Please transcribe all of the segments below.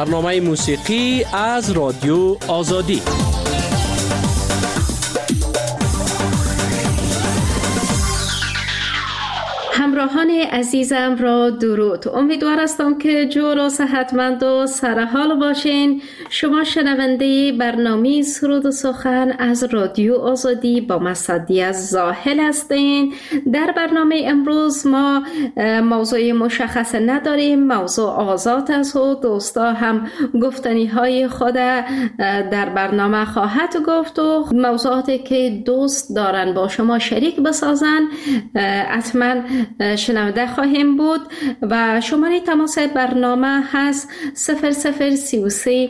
برنامه موسیقی از رادیو آزادی. همراهان عزیزم را درود. امیدوار هستم که جور و صحتمند و سرحال باشین. شما شنونده برنامه سرود و سخن از رادیو آزادی با مصدی از زاهل هستین. در برنامه امروز ما موضوع مشخص نداریم، موضوع آزاد است و دوستا هم گفتنی های خود در برنامه خواهد گفت و موضوعاتی که دوست دارن با شما شریک بسازن حتما شنونده خواهیم بود. و شماره تماس برنامه هست 0033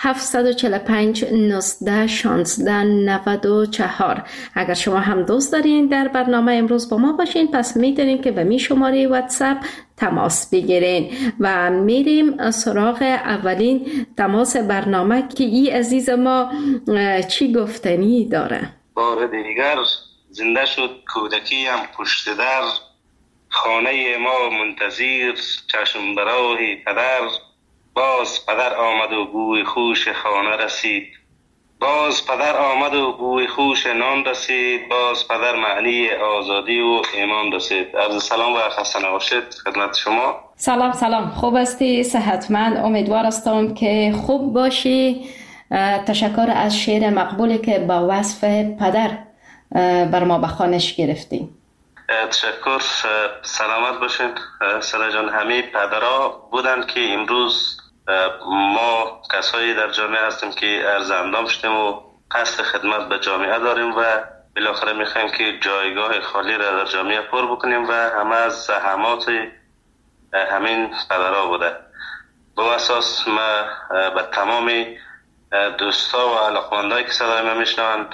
745 19 16 94. اگر شما هم دوست دارین در برنامه امروز با ما باشین، پس میتونین که به می شماره واتساپ تماس بگیرین و میریم سراغ اولین تماس برنامه که ای عزیز ما چی گفتنی داره. بار دیگر زنده شد کودکی هم پشت در، خانه ما منتظر چشم براه پدر. باز پدر آمد و بوی خوش خانه رسید، باز پدر آمد و بوی خوش نان رسید. باز پدر معنی آزادی و ایمان رسید. عرض سلام و خسته نباشید خدمت شما. سلام، خوب هستی؟ صحتمند؟ امیدوار هستم که خوب باشی. تشکر از شعر مقبولی که با وصف پدر بر ما به خوانش گرفتی. تشکر. سلامت باشین سلا جان. همه پدرها بودن که امروز ما کسایی در جامعه هستیم که عرض اندام شدیم و قصد خدمت به جامعه داریم و بالاخره میخوایم که جایگاه خالی را در جامعه پر بکنیم و همه از زحمات همین پدرها بوده. با اساس ما به تمام دوستا و علاقمندایی که صدای ما میشنوند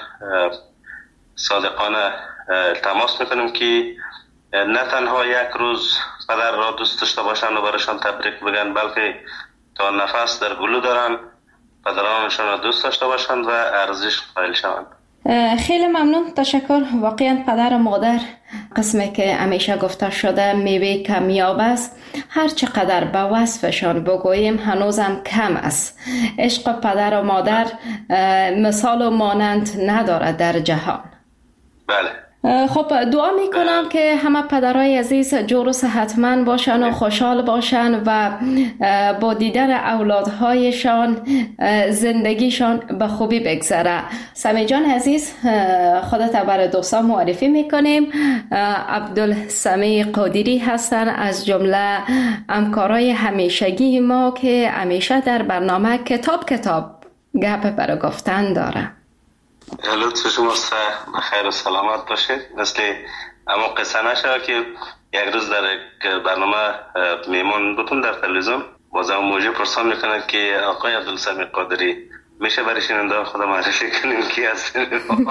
صادقانه تماس میکنیم که نه تنها یک روز پدر را دوست داشته باشند و برایشان تبریک بگن، بلکه تا نفس در گلو دارن پدرانشان را دوست داشته باشند و ارزش قائل شوند. خیلی ممنون، تشکر. واقعا پدر و مادر قسمی که همیشه گفته شده میوه کمیاب است. هر چقدر به وصفشان بگوییم هنوزم کم است. عشق پدر و مادر مثال و مانند ندارد در جهان. بله. خب دعا میکنم که همه پدرای عزیز جور و صحتمند باشن و خوشحال باشن و با دیدن اولادهایشان زندگیشان به خوبی بگذره. سمی جان عزیز، خودت برای دوستان معرفی میکنیم. عبدالسمی قادری هستن از جمله همکارای همیشگی ما که همیشه در برنامه کتاب گپ برای گفتن داره. لطف شماست. بخیر و سلامت باشید. مثل اما قصه نشه که یک روز در برنامه میمون بودم در تلویزیون، باز هم موجه پرسان میکنند که آقای عبدالسمی قادری میشه برای شنونده خدا معرفی کنیم کی هستین؟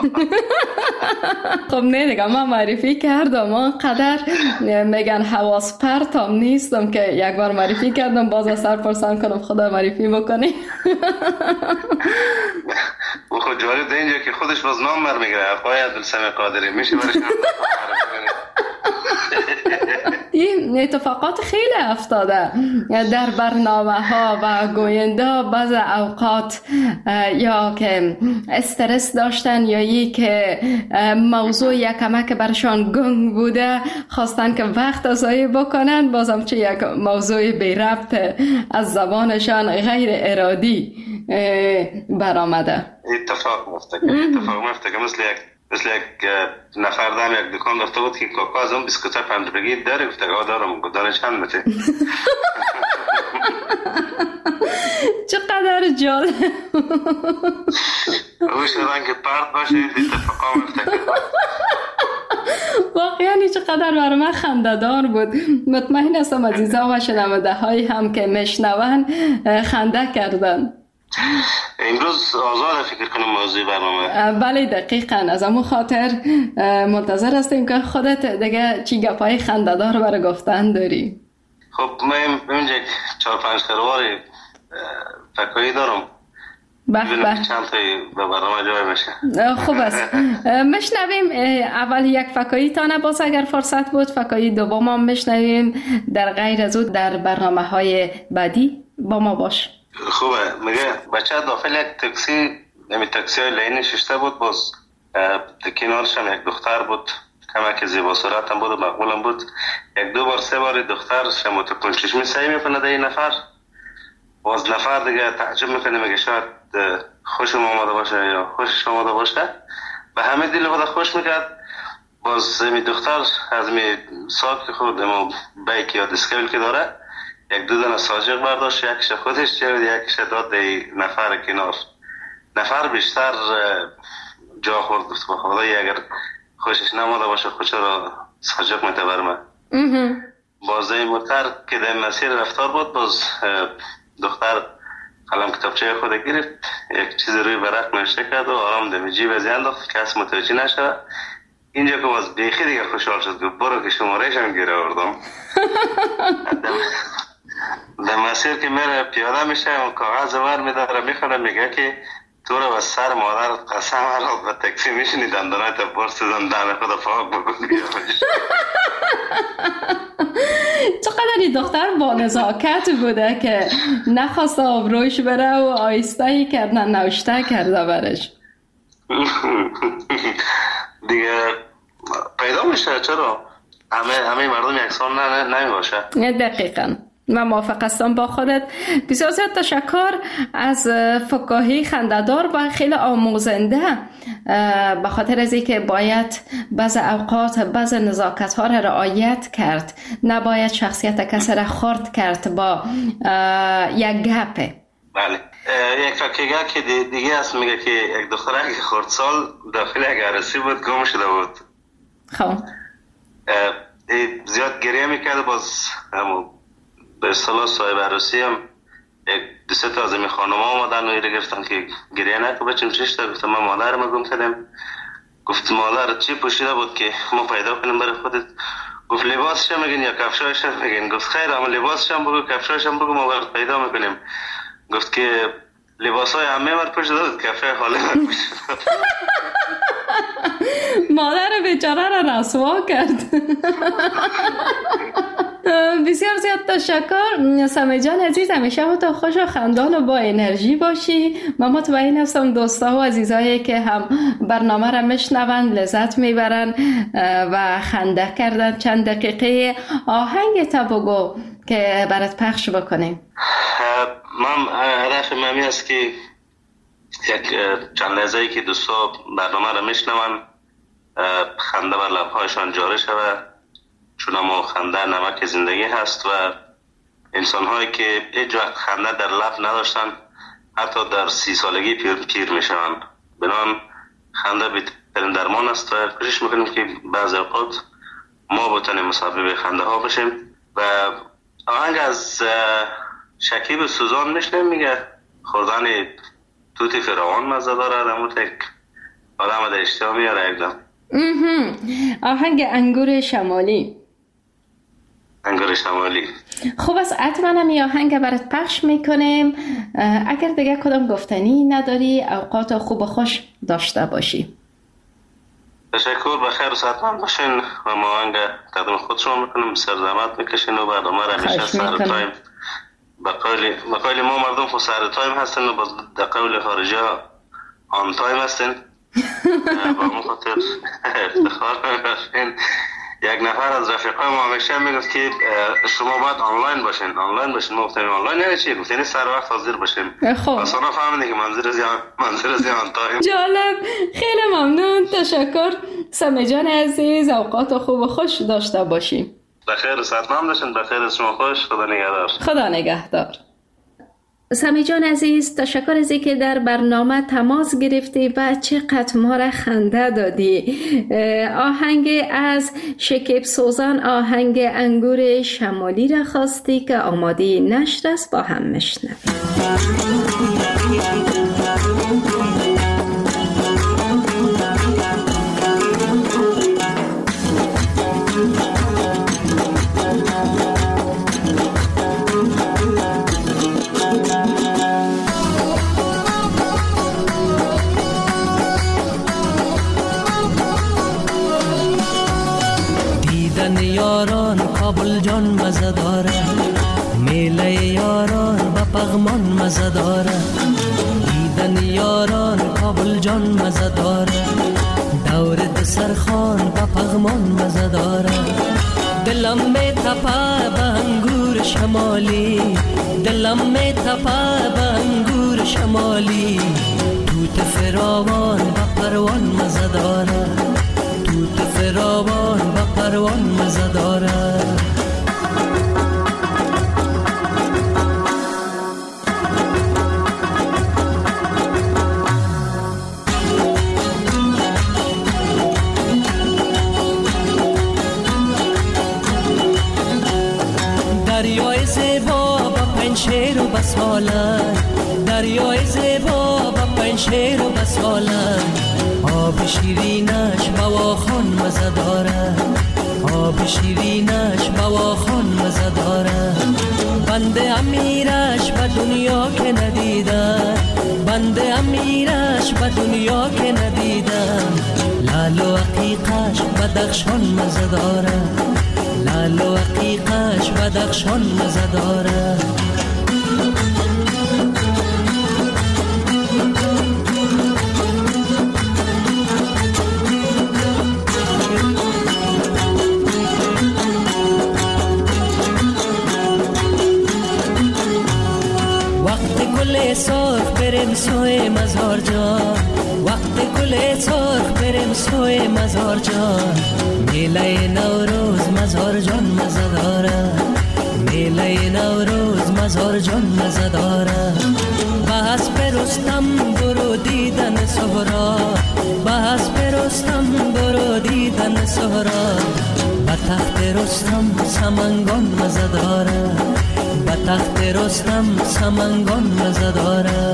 خب نه دیگه، من معرفی کردم. آنقدر میگن حواس پرتم نیستم که یک بار معرفی کردم باز از سر پرسان کنم خدا معرفی بکنی. او خود جالب ده اینجا که خودش باز نام بر میگره آقای عبدالسمی قادری میشه برای شنونده معرفی کنیم. این اتفاقات خیلی افتاده در برنامه ها و گوینده بعض اوقات یا که استرس داشتن یا یکی که موضوع یک کمک برشان گنگ بوده خواستن که وقت ضایع بکنن، بازم چه یک موضوع بی ربط از زبانشان غیر ارادی برآمده. اتفاق میفته که مثل یک نفر دم یک دکان رفته بود که کاکا از اون بیسکوتای پنجرگی داره، گفته دارم گدانه چند مته. چقدر جالب. روش دادن که پرد باشه اتفاقا میفته. واقعا چقدر برای من خنده‌دار بود. مطمئن هستم عزیزان و شنونده های هم که میشنون خنده کردن. امروز آزاد فکر کنم موضوع برنامه. بله دقیقاً، از همون خاطر منتظر هستیم که خودت دیگه چی گپای خنده‌دار برای گفتن داری. خب من اینجا 4-5 خروار فکایی دارم. به چند تایی به برنامه جای بشه. خوب است. مشنویم اول یک فکایی تانه، باز اگر فرصت بود فکایی دوم هم مشنویم. در غیر از او در برنامه های بعدی با ما باش. خوبه. میگه بچه داخل یک تاکسی، تاکسی های لین ششته بود، باز کنارش هم یک دختر بود، کمک زیبا صورت هم بود و مقبول هم بود. یک دو بار سه بار دخترش متکن چشمی سعی میکنه در این نفر، باز نفر دیگه تعجب میکنه، میگه شاید خوشم آمده باشه یا خوشش آمده باشه، به همه دل خود خوش میکرد. باز می دختر از می ساک خود اما بیک یا دسکیل که داره یک دو دانه ساجق برداشت، یکش خودش چید، یکش داد نفر کنار. نفر بیشتر جا خورد، گفت با خدایی اگر خوشش نماده باشه خوش را ساجق میتبرمه. باز این موتر که در مسیر رفتار بود، باز دختر قلم کتابچه خود گرفت، یک چیز روی ورق نوشته کرد و آرام در جیب از انداخت، کس متوجه نشد. اینجا که باز بیخی دیگه خوشحال شد، گفت برو که شمارهش هم گیره آوردم. در مسیر که میره پیاده میشه و کاغذ ور میداره میخونه، میگه که تو رو و سر مادر قسم را به تکسی میشینی دندانای تا برس دندان خود پاک بکن. چقدر این دختر با نزاکت بوده که نخواست آبروش بره و آیستهی کردن نوشته کرده برش. دیگه پیدا میشه، چرا همه مردم یکسان نمی باشه. دقیقاً من موافق هستم با خودت. بسیار زیاد تشکر از فکاهی خنده‌دار و خیلی آموزنده، به خاطر از اینکه باید بعض اوقات بعض نزاکت ها را رعایت کرد، نباید شخصیت کسی را خرد کرد با یک گپه. بله. یک فکیگه که دیگه هست، میگه که یک دختره که خردسال داخل یک عروسی بود گم شده بود. خب زیاد گریه میکرد، باز به اصطلاح صاحب عروسی هم یک دو سه تا از این خانم ها آمدن و ایره گفتن که گریه نکن بچم چی شده؟ گفتم من مادر ما گم کردم. گفت مادر چی پوشیده بود که ما پیدا کنیم برای خودت؟ گفت لباسش هم میگن یا کفشایش هم میگن؟ گفت خیر اما لباسش هم بگو کفشایش هم بگو ما برات پیدا میکنیم. گفت که لباس های همه مرد پوشیده بود، کفش خاله مرد پوشیده. مادر بیچاره را رسوا کرد. بسیار زیاد تشکر سمی جان عزیز، همیشه تو خوش و خندان و با انرژی باشی. من مطمئن هستم دوستا و عزیزایی که هم برنامه را میشنوند لذت میبرن و خنده کردن. چند دقیقه آهنگ تا بگو که برات پخش بکنیم. من هدف ممی است که یک چند لحظه‌ای که دوستا برنامه را میشنون خنده بر لبهایشان جاری شود، چون اما خنده نمک زندگی هست و انسان هایی که هیچ وقت خنده در لب نداشتن حتی در 30 سالگی پیر میشن. بنابراین خنده بهترین درمان است و کوشش میکنیم که بعضی اوقات ما بتونیم مسبب خنده ها بشیم. و آهنگ از شکیب سوزان میشنیم، میگه خوردن توت فرعون مزه داره، در مورد یک آدم در اشتها میاره اکدام. آهنگ انگور شمالی. انگور شمالی. خوب است، حتما هم این آهنگ برات پخش میکنیم. اگر دیگه کدام گفتنی نداری اوقات خوب و خوش داشته باشی. تشکر، بخیر و صحتمند باشین و ما آهنگ تقدیم خود شما میکنیم. بسیار زحمت میکشین و برنامه را همیشه سر تایم به قول ما مردم خود سر تایم هستن و در قول خارجی ها آن تایم هستن. با ما خاطر افتخار میکنیم. یک نفر از رفیقای ما همیشه میگفت که شما باید آنلاین باشین. ما گفتیم آنلاین یعنی چی؟ گفتیم سر وقت حاضر باشیم. اصلا فهمیدیم که منظور از آن تایم. جالب، خیلی ممنون، تشکر سمی جان عزیز. اوقات خوب و خوش داشته باشیم. بخیر و صحتمند باشین. بخیر از شما خوش. خدا نگهدار. خدا نگهدار. سمی جان عزیز، تشکر از اینکه در برنامه تماس گرفتی و چقدر ما را خنده دادی. آهنگ از شکیب سوزان، آهنگ انگور شمالی را خواستی که آماده نشر است، با هم میشنویم. یاران کابل جان مزه داره، میله یاران با پغمان مزه داره، دیدن یاران کابل جان مزه داره، دور دسترخوان با پغمان مزه داره. دلم می تپه به انگور شمالی، دلم می تپه به انگور شمالی، توت فراوان با پروان مزه داره، توت فراوان با پروان مزه داره. دریای زیبا با پنشیر و بسالن، دریای زیبا با پنشیر و بسالن، آب شیرینش بواخان مزه داره، آب شیرینش بواخان مزه داره. بنده امیرش به دنیا که ندیدن، بنده امیرش به دنیا که ندیدن، لال و عقیقش بدخشان مزه داره، لال و عقیقش بدخشان مزه داره. وقت گل سرخ بریم سوی مزار جان، وقت گل سرخ بریم سوی مزار جان، میله نوروز مزار جان مزه داره، میله نوروز مزار جان مزه داره. به حسب رستم برو دیدن سهرا، به حسب رستم برو دیدن سهرا، به تخت رستم سمنگان مزه داره، به تخت رستم سمنگان مزه داره.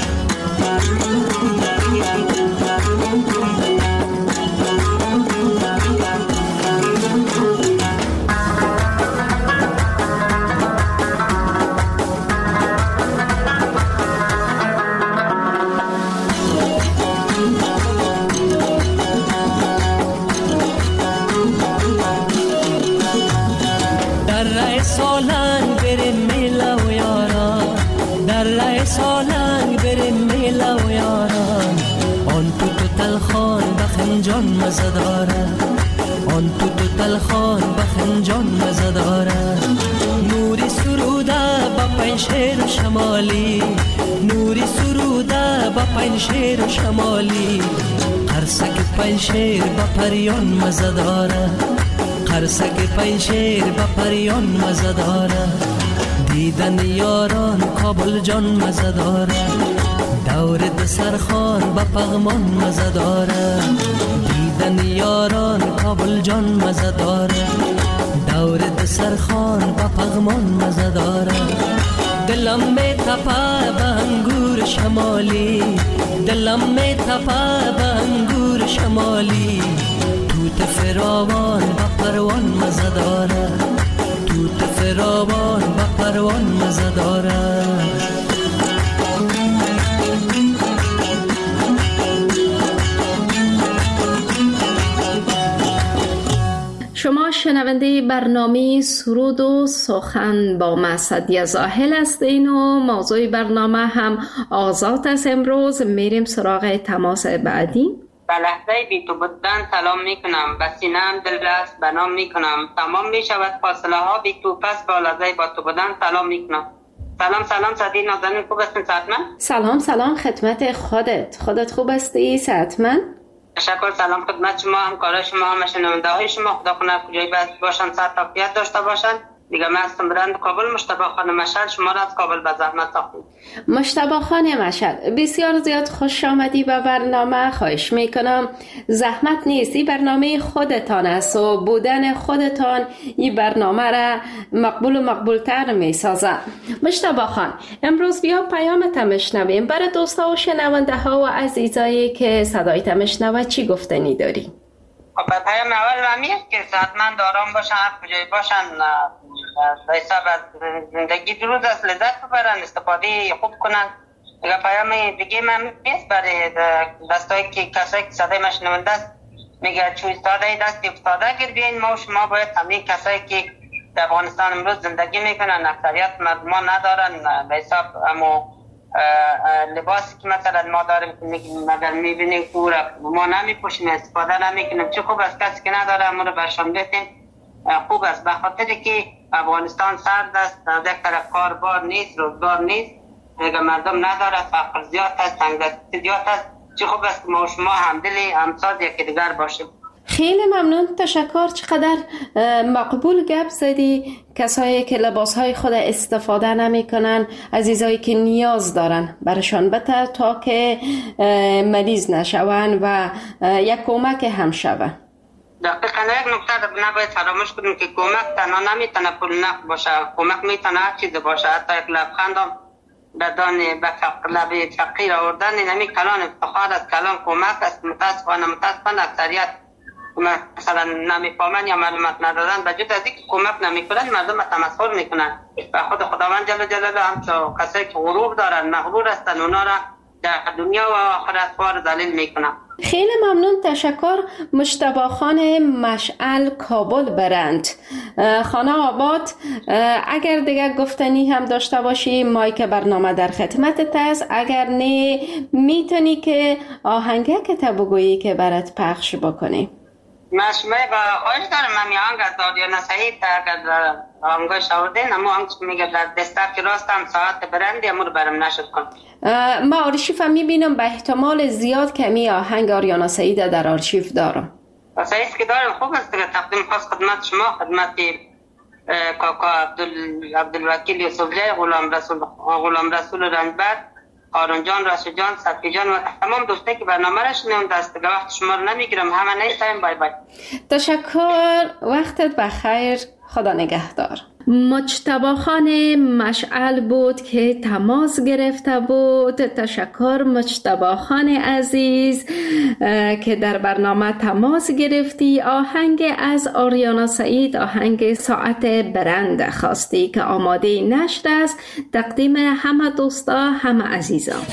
سالنگ بریم میله و یاران، در ره سالنگ بریم میله و یاران، آن توت و تلخان به خنجان مزه داره، آن توت و تلخان به خنجان مزه داره. نوری سروده با پنشیر و شمالی، نوری سروده با پنشیر و شمالی، قرصک پنشیر با پریان مزه داره، قرصک پنشیر با پریان مزه داره. دیدن یاران کابل جان مزه داره، دور دسترخوان با پغمان مزه داره. دیدن یاران کابل جان مزه داره، دور دسترخوان با پغمان مزه داره. دلم می تپه به انگور شمالی، دلم می تپه به انگور شمالی، توت فراوان با پروان مزه داره، توت فراوان با پروان مزه داره. شما شنونده برنامه سرود و سخن با مسعدی زاهل هستین و موضوع برنامه هم آزاد است. امروز میریم سراغ تماس بعدی. به لحظه بی تو بودن سلام میکنم، به سینه‌ام دل است بنام میکنم، تمام میشود فاصله ها بی تو، پس با لحظه با تو بودن سلام میکنم. سلام سعدی نازنین، خوب هستین سعدمن؟ سلام خدمت خودت خوب هستی سعدمن؟ تشکر. سلام خدمت شما، همکارای شما، همه شنونده های شما، خدا کنه کجایی باشن صحت عافیت داشته باشن. دیگه من هستم برند کابل، مجتبی خانم مشعل، شما را از کابل به زحمت ساختیم. مجتبی خانم مشعل، بسیار زیاد خوش آمدی به برنامه. خواهش میکنم زحمت نیست، این برنامه خودتان است و بودن خودتان این برنامه را مقبول و مقبولتر میسازه. مجتبی خان، امروز بیا پیامت میشنویم. برای دوستا و شنونده ها و عزیزایی که صدایت میشنوه چی گفتنی داری؟ به پیام اول همیه که صحتمند آرام باشن، هر کجای باشن، در حساب از زندگی دروز است، لذت ببرن، استفاده خوب کنن. دیگه پیام دیگه من نیست برای دستایی که کسایی که صدای مشنونده است، میگه چوی استاده دستی افتاده گردین. ما و شما باید همه کسایی که در افغانستان امروز زندگی میکنن، اکثریت مردمان ندارن به حساب اما لباسی که مثلا ما داریم مگر میبینیم پورا ما نمیپوشیم، استفاده نمیکنیم. چه خوب است کسی که نداره امور برشان بتیم خوب است، به خاطر که افغانستان سرد است، از یک طرف کاربار نیست، روزگار نیست، اگر مردم نداره، فقر زیاد است، تنگدستی زیاد است. چه خوب است ما و شما همدلی همساز یکی دیگر باشیم. خیلی ممنون، تشکر. چقدر مقبول گپ زدی. کسایی که لباسهای خود استفاده نمی کنن، عزیزایی که نیاز دارن برشان بده تا که مریض نشون و یک کمک هم شود. دقیقاً یک نکته نباید فراموش کنیم که کمک تنها نمیتونه پول نقد باشه، کمک میتونه هر چیز باشه، حتی یک لبخند هم بدان به لب فقیر آوردن نمی کلان افتخار است، کلان کمک است. متاسفانه اکثریت مثلا نمیفهمن یا معلومات ندادن، به جد از اینکه کمک نمیکنن مردم تمسخر میکنن و خود خداوند جل جلاله هم کسایی که غرور دارن مغرور هستن اونا را در دنیا و آخرت خوار ذلیل میکنن. خیلی ممنون، تشکر. مجتبی خان مشعل، کابل برند. خانه آباد، اگر دیگه گفتنی هم داشته باشی مایک برنامه در خدمتت است، اگر نه میتونی که آهنگه که بگویی که برات پخش بکنی. مشمه با خواهش دارم من آهنگ از رادیو نصیحت اگر آهنگش آوردین اما آهنگ میگه در دستک راستم ساعت برندی امور برم نشد کن. ما آرشیف هم میبینم به احتمال زیاد کمی آهنگ آریانا سعید در آرشیف دارم. سعید که دارم خوب است که تقدیم خاص خدمت شما، خدمت کاکا عبدالوکیل یوسفجی، غلام رسول رنجبر، هارون جان، راشد جان، صفی جان و تمام دوستایی که برنامه را شنوند. دست وقت شما رو نمیگیرم، همه نیستیم. بای بای. تشکر، وقتت بخیر، خدا نگهدار. مجتبی خان مشعل بود که تماس گرفته بود. تشکر مجتبی خان عزیز که در برنامه تماس گرفتی. آهنگ از آریانا سعید، آهنگ ساعت برند خواستی که آماده نشر است. تقدیم همه دوستا، همه عزیزان.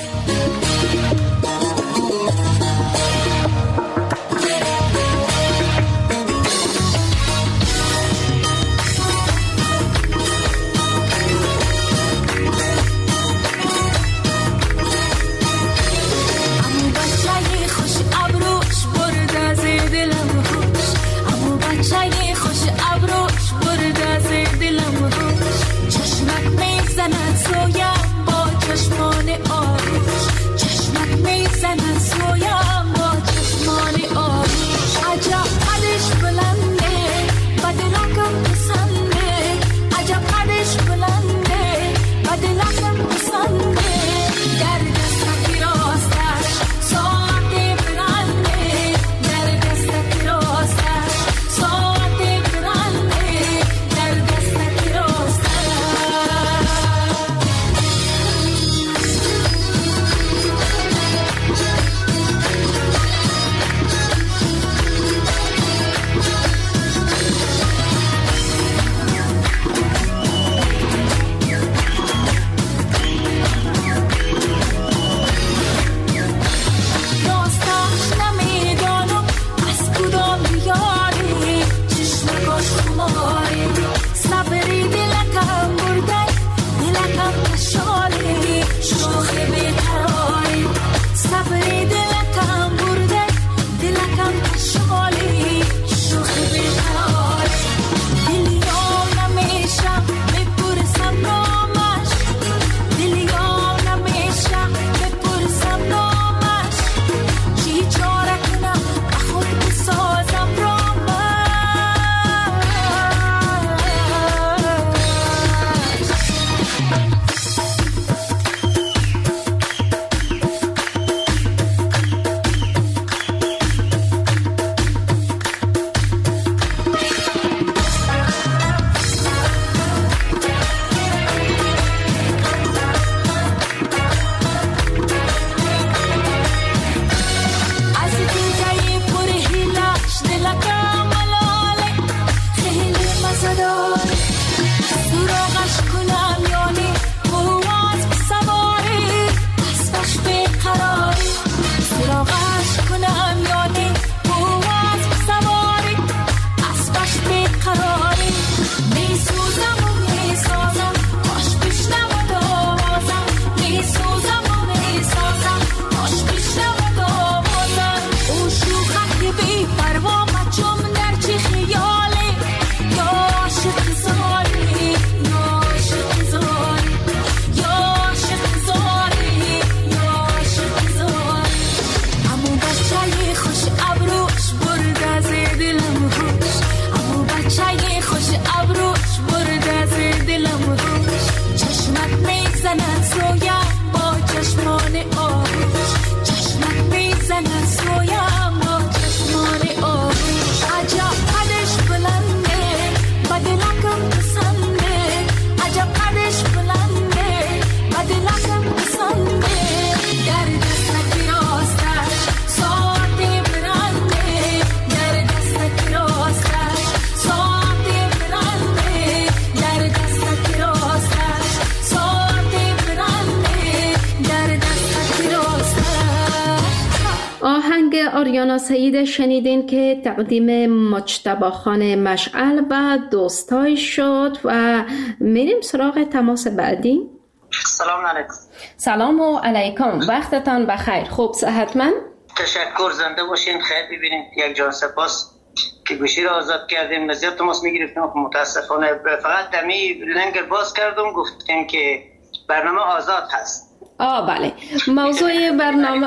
آریانا سعید شنیدین که تقدیم مجتبی خان مشعل و دوستای شد و میریم سراغ تماس بعدی. سلام علیکم. سلام علیکم، وقتتان بخیر. خوب صحتمند؟ تشکر، زنده باشین. خیر ببینید، یک جان سپاس که گوشی را آزاد کردیم. نظر تماس میگرفتیم، متاسفانه فقط دمی لنگ باز کردم، گفتیم که برنامه آزاد هست. بله، موضوع برنامه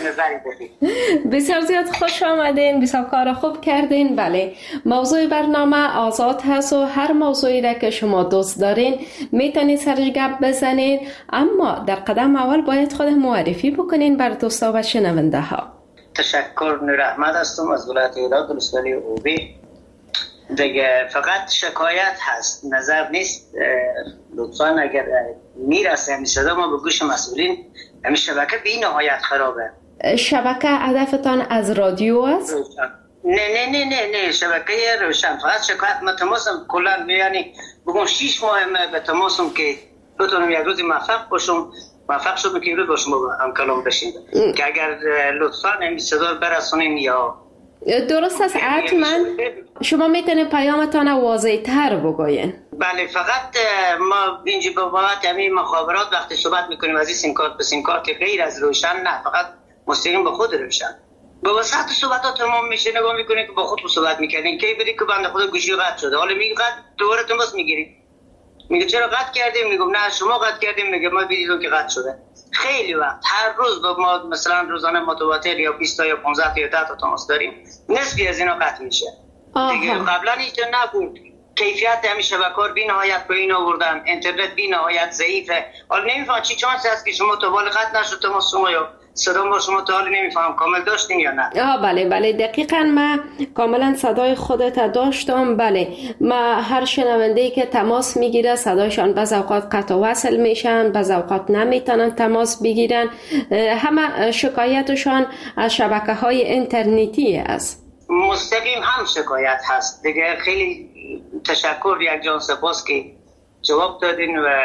بسیار زیاد خوش آمدین، بسیار کار خوب کردین. بله، موضوع برنامه آزاد هست و هر موضوعی را که شما دوست دارین میتونید سرش گپ بزنین، اما در قدم اول باید خود معرفی بکنین بر دوستا و شنونده ها. تشکر. نور احمد هستم از ولایت ایران، ولسوالی اوبی. دیگه فقط شکایت هست، نظر نیست. لطفا اگر میرسه همین صدا ما به گوش مسئولین، همین شبکه بی نهایت خرابه. شبکه هدفتان از رادیو است؟ نه شبکه روشن. فقط شکایت ما تماسم کلا، یعنی بگم 6 ماه به تماسم که بتونم یک روزی موفق شدم که روز با شما هم کلام بشیم که اگر لطفا همین صدا برسونیم. یا درست است، حتما شما میتونه پیامتان واضح تر بگوین. بله، فقط ما اینجا به بابت همین مخابرات وقتی صحبت میکنیم از این سیم کارت که غیر از روشن، نه فقط مستقیم به خود روشن به واسط صحبتات تمام میشه. نگاه میکنید که با خود صحبت میکردین کی بدی که بنده خدا گوشی قطع شده، حالا میگه قطع، دوباره تماس میگیرید، میگه چرا قطع کردیم؟ میگم نه شما قطع کردیم. میگه ما دیدیم که قطع شده. خیلی وقت هر روز با ما مثلا روزانه متواتر یا 20 تا یا 15 تا یا 10 تا تماس داریم، نصفی از اینا قطع میشه. دیگه قبلا اینجا نبود. کیفیت همین شبکه‌ها بی نهایت پایین آوردن، اینترنت بی نهایت ضعیفه. حالا نمیفهم چی چانس هست که شما تا بالا قطع نشد تماس شما، یا صدا ما شما تا حالا نمیفهم کامل داشتین یا نه؟ بله دقیقاً من کاملا صدای خودت داشتم. بله، ما هر شنونده‌ای که تماس میگیره صدایشان بعض اوقات قطع و وصل میشن، بعض اوقات نمیتونن تماس بگیرن. همه شکایتشان از شبکه‌های اینترنتی است. مستقیم هم شکایت هست دیگه. خیلی تشکر، یک جان سپاس که جواب دادین و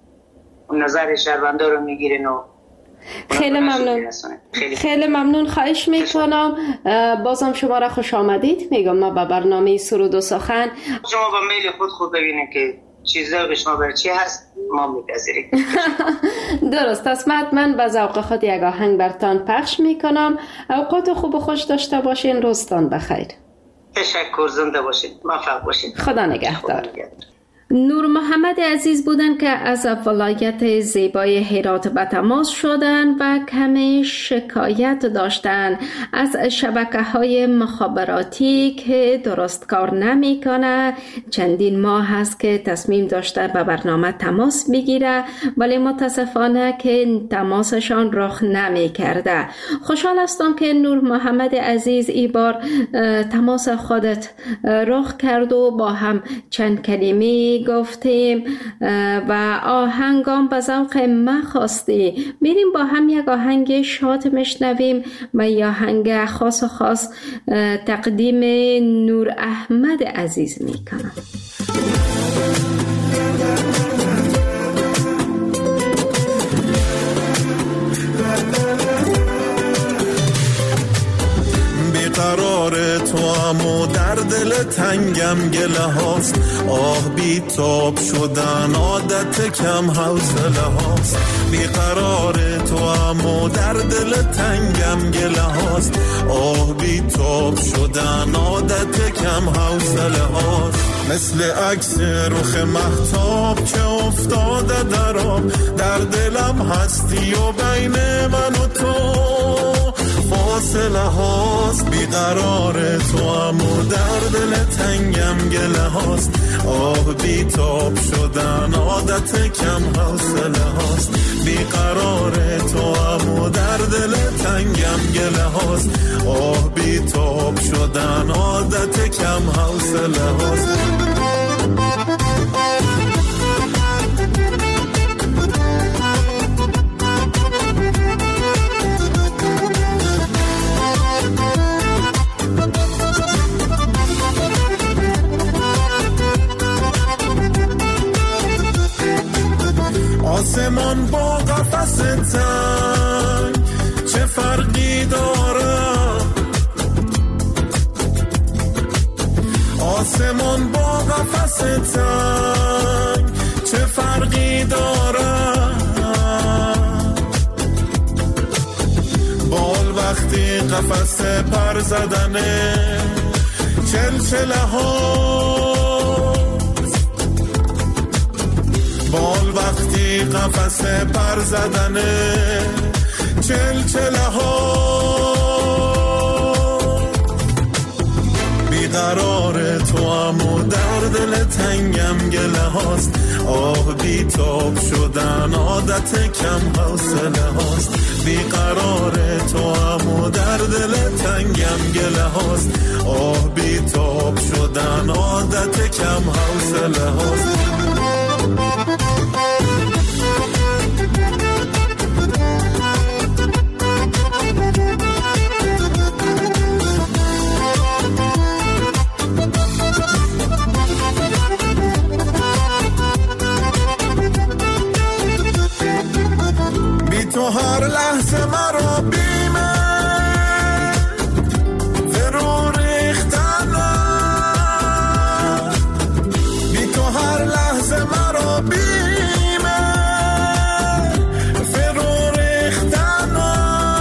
نظر شهروندا رو میگیرین و خیلی ممنون. خیلی ممنون. خواهش میکنم. بازم شما را خوش آمدید میگم. ما به برنامه سرود و سخن شما با میل خود ببینید که چیزا به شما برچی هست، ما میپذیریم. درست است. من به ذوق خود یک آهنگ برتان پخش میکنم. اوقات خوب و خوش داشته باشین. روزتان بخیر. تشکر، زنده باشین، موفق باشین. خدا نگهدار. نور محمد عزیز بودن که از ولایت زیبای هرات به تماس شدن و کمی شکایت داشتن از شبکه‌های مخابراتی که درست کار نمی‌کنه. چندین ماه هست که تصمیم داشته به برنامه تماس بگیره ولی متاسفانه که تماسشان رخ نمی‌کرده. خوشحال هستم که نور محمد عزیز این بار تماس خودت رخ کرد و با هم چند کلمه گفتیم و آهنگام به ذوق من خواستی. میریم با هم یک آهنگ شاد میشنویم و یا آهنگ خاص تقدیم نور احمد عزیز میکنم. قرار تو امو در دل تنگم گله هاست، آه بی تاب شدن عادت کم حوصله هاست. بی قرار تو امو در دل تنگم گله هاست، آه بی تاب شدن عادت کم حوصله هاست. مثل عکس رخ مهتاب که افتاده در آب، در دلم هستی و بین من و تو فاصله هاست. بیقرار تو امو در دل تنگم گله هاست، آه بی تاب شدن عادت کم حوصله هاست. بیقرار تو امو در دل تنگم گله هاست، آه بی تاب شدن عادت کم حوصله هاست. آسمان با قفس تنگ چه فرقی داره، آسمان با قفس تنگ چه فرقی دارد؟ بال وقتی قفس پر زدنه چلچله هاست، بال وقتی قفس پر زدنه چلچله هاست. بیقرار تو هم و در دل تنگم گله هاست، آه بیتاب شدن عادت کم حوصله هاست. بیقرار تو هم و در دل تنگم گله هاست، آه بیتاب شدن عادت کم حوصله هاست. تو هر لحظه مرا بیمه فرو ریختنه، بی تو هر لحظه مرا بیمه فرو ریختنه،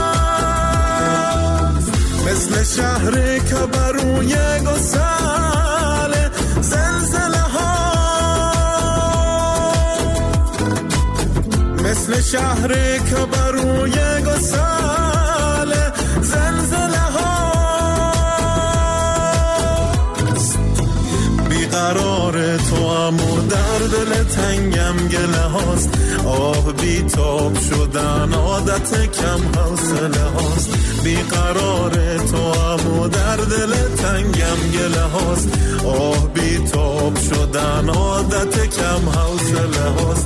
مثل شهری که بروی گسل زلزله ها، مثل شهری که بروی گسل زلزله هاست. بیقرار تو هم و در دل تنگم گله هاست، آه بیتاب شدن عادت کم حوصله هاست. بیقرار تو هم و در دل تنگم گله هاست، آه بیتاب شدن عادت کم حوصله هاست.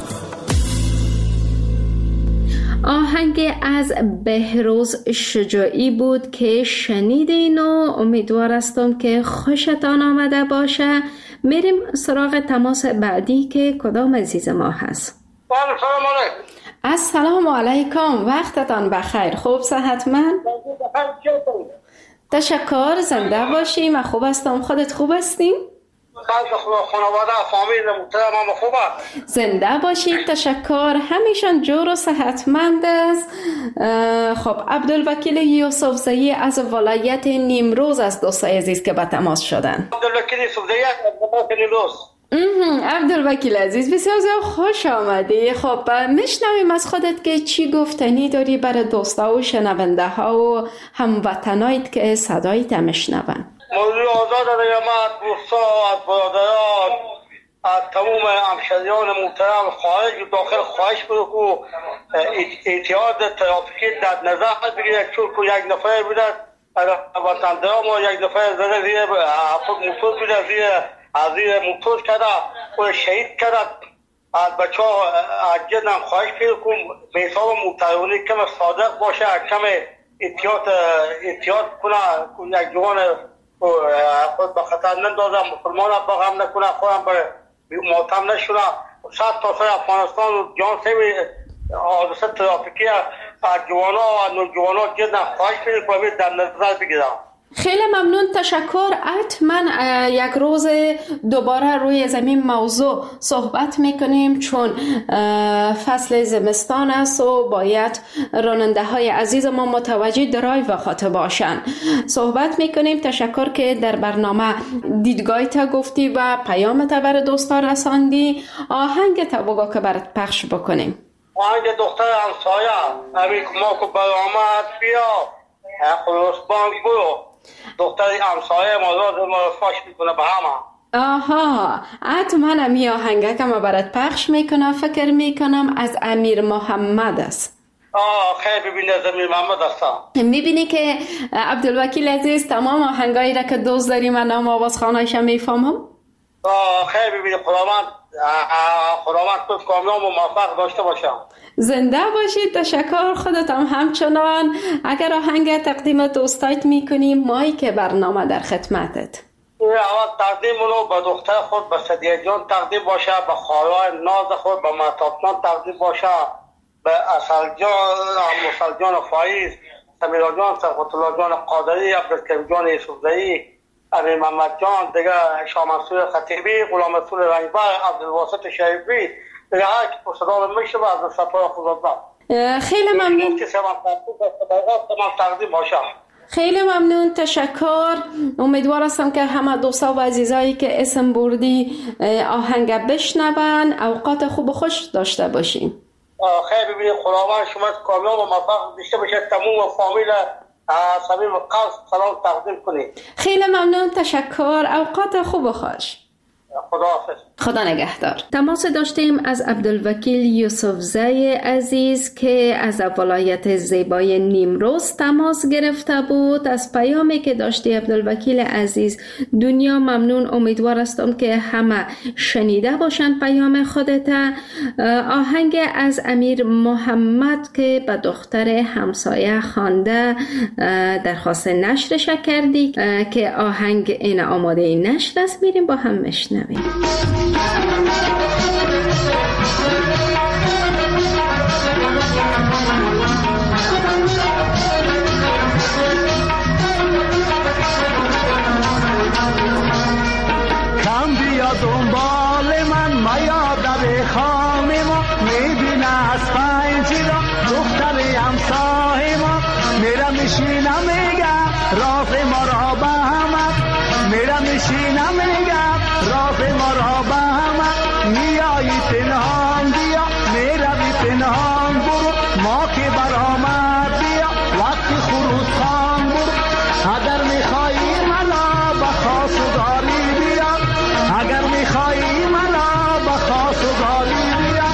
آهنگ از بهروز شجاعی بود که شنیدین و امیدوار هستم که خوشتان آمده باشه. میریم سراغ تماس بعدی که کدام عزیز ما هست. سلام علیکم. السلام علیکم، وقتتان بخیر، خوب صحتمند؟ تشکر، زنده باشیم. خوب هستم، خودت خوب هستیم؟ خانواده فامیل محترم هم خوبه؟ زنده باشید، تشکر، همیشان جور و صحتمند است. خب عبدالوکیل یوسفزئی از ولایت نیمروز از دوستای عزیز که به تماس شدن. عبدالوکیل یوسفزئی از نیمروز. عبدالوکیل عزیز، بسیار زیاد خوش آمدی. خب میشنویم از خودت که چی گفتنی داری برای دوستا و شنونده ها و هموطنایت که صدایت میشنون. موضوع آزاد رحمت دوستا از برادران از تمام همشهریان محترم خارج و داخل خواهش بود که احتیاط ترافیکی در نظر بگیرد، چون که یک نفر بوده وطندران ما یک نفر زده زیر موتور بوده، زیر موتور کرده و شهید کرده. از بچه ها اجدن خواهش پیدا کن به حساب محترمانی کم صادق باشه، کم احتیاط کنه، یک جوان خود به خطر نندازم، مسلمان با غم نکنه، خودم به ماتم نشونه. 100 تا سر افغانستان و جان سوی حادثه ترافیکی از جوانا و نوجوانا جدن خواهش پیدا کنه در نظر بگیرم. خیلی ممنون، تشکر. حتما یک روز دوباره روی زمین موضوع صحبت میکنیم، چون فصل زمستان است و باید راننده های عزیز ما متوجه درایو خاطر باشن. صحبت میکنیم. تشکر که در برنامه دیدگاهیت گفتی و پیامت بر دوستا رساندی. آهنگ تا بگو که برات پخش بکنیم. آهنگ دختر همسایه همین ما که برآمد بیا خلاص بانک برو، دختر همسایه ما فاش میکنه به همه. آها، حتما امی آهنگه که ما برات پخش میکنم، فکر میکنم از امیر محمد است. خیلی ببینه از امیر محمد هستم. میبینی که عبدالوکیل عزیز تمام آهنگایی را که دوست داری من نام آواز خانه‌اش میفهمم. خیلی ببینه خداوند تو کامیاب و موفق داشته باشم. زنده باشید، تشکر. خودت هم همچنان. اگر آهنگ تقدیم دوستایت میکنیم، مایی که برنامه در خدمتت. اول تقدیم رو به دختر خود به صدیه جان تقدیم باشه، به خالای ناز خود به مهتاب جان تقدیم باشه، به اصل جان، مصل جان فایز، سمیرا جان، سرخط الله جان قادری، عبدالکریم جان یوسفزئی، امیر محمد جان، دیگه شاه منصور خطیبی، غلام رسول رنگبر، عبدالواسط شریفی، دیگه هر که صدا میشه از سپاه خداداد. خیلی ممنون. خیلی ممنون، تشکر. امیدوار هستم که همه دوستا و عزیزایی که اسم بردی آهنگ بشنون. اوقات خوب و خوش داشته باشین. خیلی ببینید، خداوند شما کامیاب و موفق داشته باشه. تمام فامیل صمیم قلب سلام تقدیم کنید. خیلی ممنون، تشکر. اوقات خوب و خوش. خدا نگهدار. تماس داشتیم از عبدالوکیل یوسفزی عزیز که از ولایت زیبای نیمروز تماس گرفته بود. از پیامی که داشتی عبدالوکیل عزیز دنیا ممنون. امیدوار هستم که همه شنیده باشند پیام خودت. آهنگ از امیر محمد که به دختر همسایه خوانده درخواست نشرش کردی که آهنگ این آماده نشر است. میریم با هم مشنویم. کم بیا دنبال من میا در خانه ما، میبینه از پنجره دختر همسایه ما، میرم میشینم میگم راز ما را به همه، میرم میشینم میگم راز ما را به همه، میایی پنهان بیا میروی پنهان برو، ما که برآمد بیا وقتی خروس خان برو، اگر میخوایی منو به خواستگاری بیا، اگر میخوایی منو به خواستگاری بیا.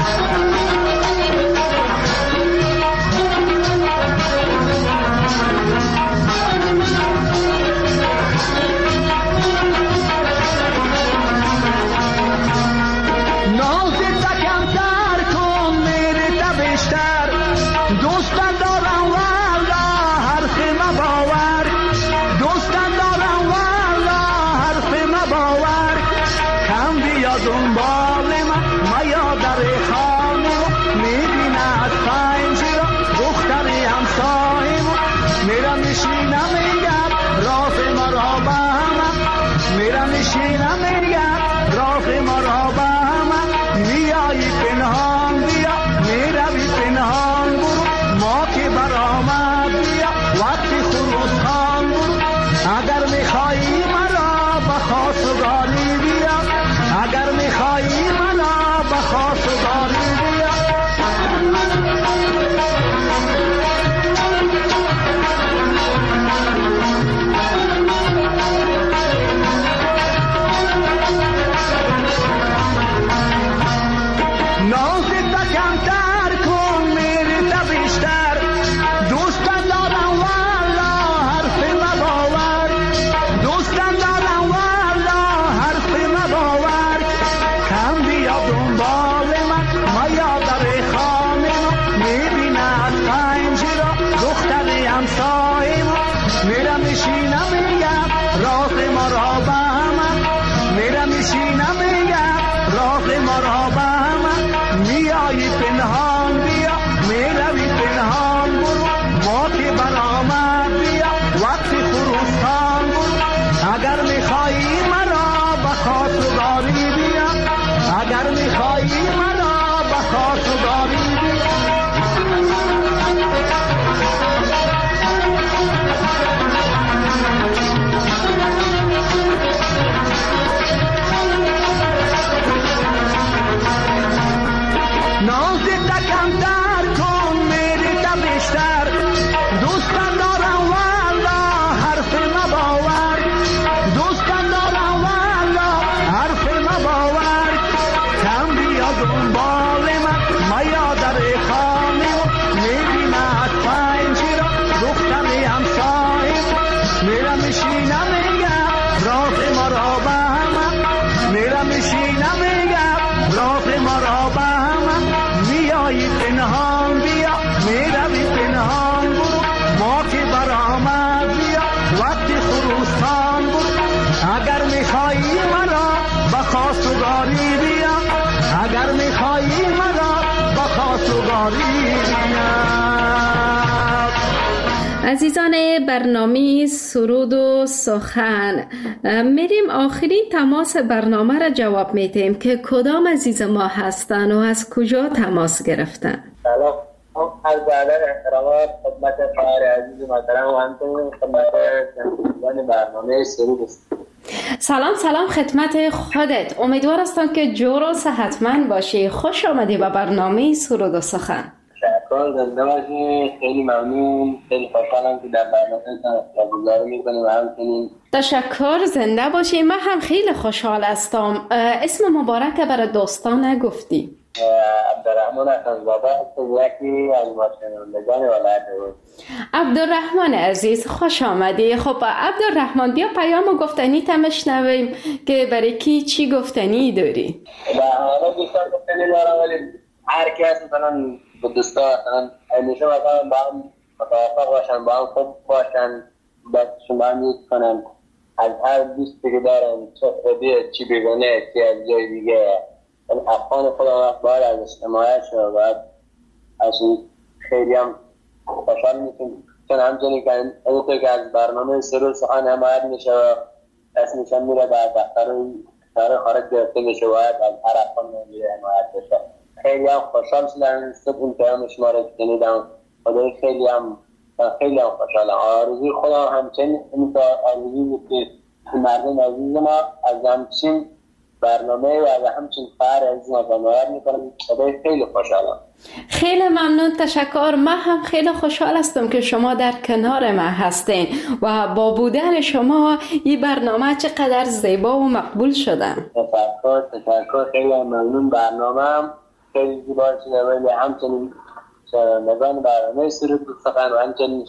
دنبال من میا در خانه میبینه از پنجره دختر همسایه ما، میرم میشینم میگم راز ما را به همه، میرم میشینم میگم راز ما را به همه، میایی پنهان بیا میروی پنهان برو، ما که برآمد بیا وقتی خروس خان برو، اگر میخوایی مرا به خواستگاری بیا، اگر میخوایی منو به خواستگاری بیا. نازت کمتر کن میریت بیشتر، دوستم دارم والا حرف مباور، دوستم دارم والا حرف مباور، کم بیا دنبال من میا در خانه ما، میبینه از پنجره دختر همسایه ما، میرم میشینم میگم راز ما را به همه، میرم میشینم میگم راز ما را به همه، میایی پنهان بیا میروی پنهان برو، ما که برآمد بیا وقتی خروس خان برو، اگر میخوایی مرا به خواستگاری بیا، اگر میخوایی مرا به خواستگاری بیا. نازت کمتر کن میریت بیشتر، دوستم دارم والا حرف مباور، دوستم دارم والا حرف مباور، کم بیا دنبال من میا در خانه میبینه از پنجره دختر همسایه، میرم میشینم میگم راز ما را به همه، میرم میشینم میگم راز ما را به همه، میایی پنهان بیا میروی پنهان برو، ما که برآمد بیا وقتی خروس خان برو، اگر میخوایی مرا به خواستگاری بیا، اگر میخوایی مرا به خواستگاری بیا. عزیزان برنامه سرود و سخن، میریم آخرین تماس برنامه را جواب میدیم که کدام عزیز ما هستن و از کجا تماس گرفتن. سلام، از بعد احترامات خدمت خواهر عزیز محترم و همچنین خدمت شنوندگان برنامه سرود است. سلام خدمت خودت. امیدوار هستم که جور و صحتمند باشی. خوش آمدی به برنامه سرود و سخن. تشکر، زنده باشی. خیلی ممنون، خیلی خوشحالم که در برنامه گزاری میکنیم و همچنین. تشکر، زنده باشی. من هم خیلی خوشحال هستم. اسم مبارک برای دوستان نگفتی. عبدالرحمن اخنزاده هستم، یکی از شنوندگان ولایت بود. عبدالرحمن عزیز خوش آمدی. خب عبدالرحمن، بیا پیام و گفتنی تمشنویم که برای کی چی گفتنی داری؟ حالا دوستان گفتنی دارم، ولی هر کس مثلا با دوستا همیشه مثلا با هم متوافق باشن، با هم خوب باشن، دستشون با هم یوز کنن. از هر دوستی که دارن، چه خودی چی بگونه، چی از جای دیگه، افغان خودم باید ازش حمایت شد. باید ازش خیلی هم خوشحال میشیم، چون همچنین که از برنامه سرود سخن حمایت میشه و اسمشم میره در دفتر خارج گرفته میشه، باید از هر افغان میره حمایت بشه. خیلی هم خوشحال شدم صبح این پیام شما رو شنیدم. خدای خیلی هم خوشحالم. آرزوی خودم همچنین این آرزوی بود که مردم عزیز ما از همچین برنامه و از همچین خواهر عزیز ما حمایت میکنم. خدای خیلی خوشحالم. خیلی ممنون، تشکر. من هم خیلی خوشحال هستم که شما در کنار من هستین و با بودن شما این برنامه چقدر زیبا و مقبول شدن. تشکر، خیلی ممنون. برنامه هم خیلی زیبا شده، ولی همچنین شنوندگان برنامه سرود و سخن و همچنین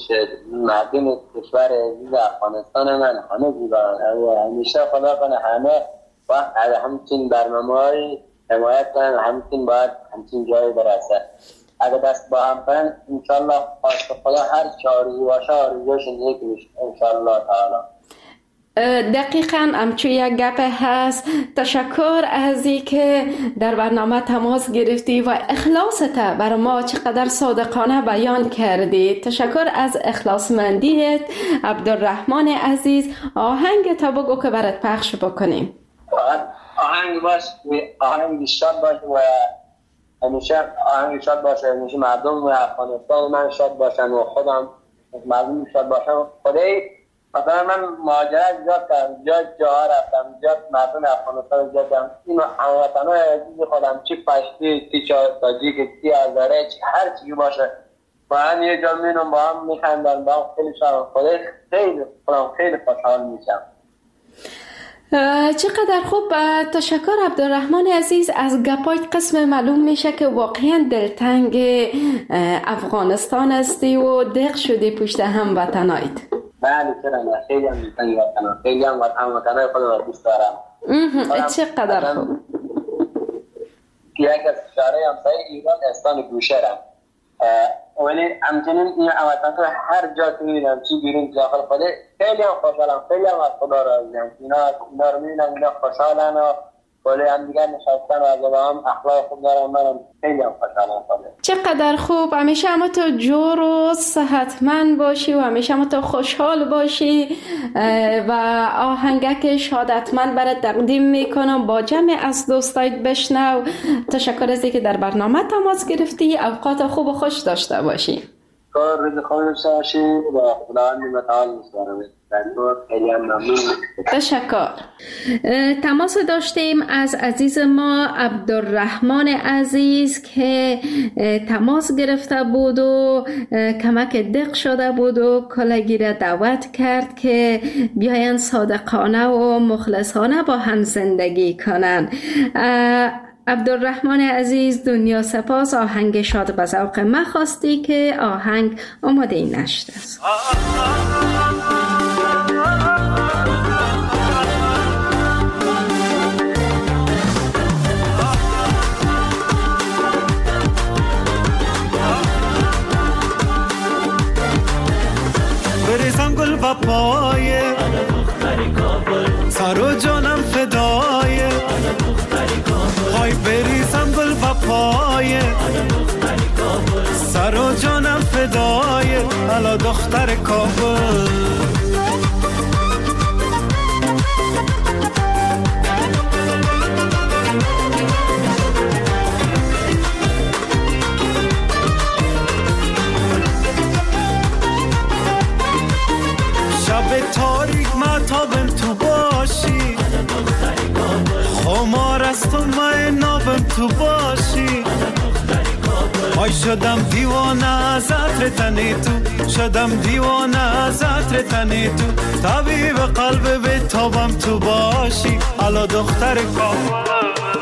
مردم کشور عزیز افغانستان من همه زیبا، همیشه خدا کنه همه و همچین برنامه‌های حمایت کنن، همچین باید همچین جایی برسه. اگه دست با هم کنن انشالله خدا هر چه آرزو باشه آرزوشون یکی بشه انشالله تعالی. دقیقاً همچو یک گپ هست. تشکر از این که در برنامه تماس گرفتی و اخلاصت بر ما چقدر صادقانه بیان کردی. تشکر از اخلاصمندیت عبدالرحمن عزیز. آهنگ تا بگو که برات پخش بکنیم. آهنگ باش، آهنگ شاد باشه و همیشه آهنگ شاد باشه، همیشه مردم افغانستان من شاد باشن و خودم مردم شاد باشن. خدای مثلا من مهاجرت زیاد کردم، جاها رفتم، زیاد مردم افغانستان زیاد دیدم. اینو هموطنای عزیز خودم، چی پشتی، چی تاجیک، چی هزاره، هر چیزی باشه با هم یه جا میرم، با هم میخندن، با هم خیلی شادم. خدای خیلی خوشحال میشم. چقدر خوب. تشکر عبدالرحمن عزیز. از گپای قسم معلوم میشه که واقعا دلتنگ افغانستان هستی و دق شدی پشت هموطنایت. بله چرا، خیلی هم دلتنگ وطنم، خیلی هم هموطنای خودم رو دوست دارم. چقدر خوب. یک از شهرهای همسایه ایران استان بوشهرم، ولی همچنین این هموطنان هر جا که میبینم چی بیرون داخل خود خیلی هم خوشحالم، خیلی هم از خدا راضیم. اینا رو میبینم، اینا خوشحالن و ولی هم دیگر نشستن و از با هم اخلاق خوب دارن. منم خیلی هم خوشحالم. چقدر خوب. همیشه هم تو جور و صحتمند باشی و همیشه هم تو خوشحال باشی و آهنگک شادتمند برات تقدیم میکنم با جمع از دوستایت بشنو. تشکر از اینکه در برنامه تماس گرفتی. اوقات خوب و خوش داشته باشی. روز خوبی داشته باشی و خداوند متعال می‌سپارم. تشکر. تماس داشتیم از عزیز ما عبدالرحمن عزیز که تماس گرفته بود و کمک دق شده بود و کلگی را دعوت کرد که بیاین صادقانه و مخلصانه با هم زندگی کنن. عبدالرحمن عزیز دنیا سپاس. آهنگ شاد به ذوق من خواستی که آهنگ آماده نشد است. بریزم گل و پایه سر و جانم فدایه، های بریزم گل و پایه سر و جانم فدایه، الا دختر کابل. شب تاریک مهتابم تو باشی، خمار است و من نابم تو باشی. آی شدم دیوانه از عطر تنی تو، شدم دیوانه از عطر تنی تو. طبیب قلب به تابم تو باشی، الا دختر کابل.